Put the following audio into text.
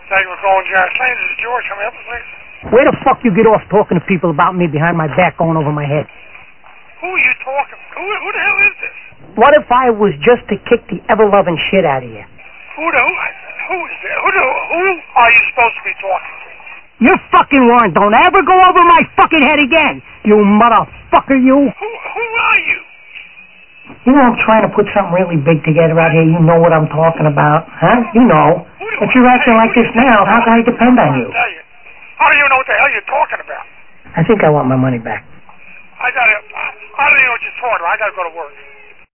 Thank you for calling Jack Lane. This is George. Can I help you, please? Where the fuck you get off talking to people about me behind my back going over my head? Who are you talking? Who the hell is this? What if I was just to kick the ever-loving shit out of you? Who is this? Who are you supposed to be talking to? You fucking weren't. Don't ever go over my fucking head again, you motherfucker, you. Who are you? You know I'm trying to put something really big together out here. You know what I'm talking about, huh? You know. If you're acting like this now, how can I depend on you? How do you know what the hell you're talking about? I think I want my money back. I don't even know what you're talking about. I gotta go to work.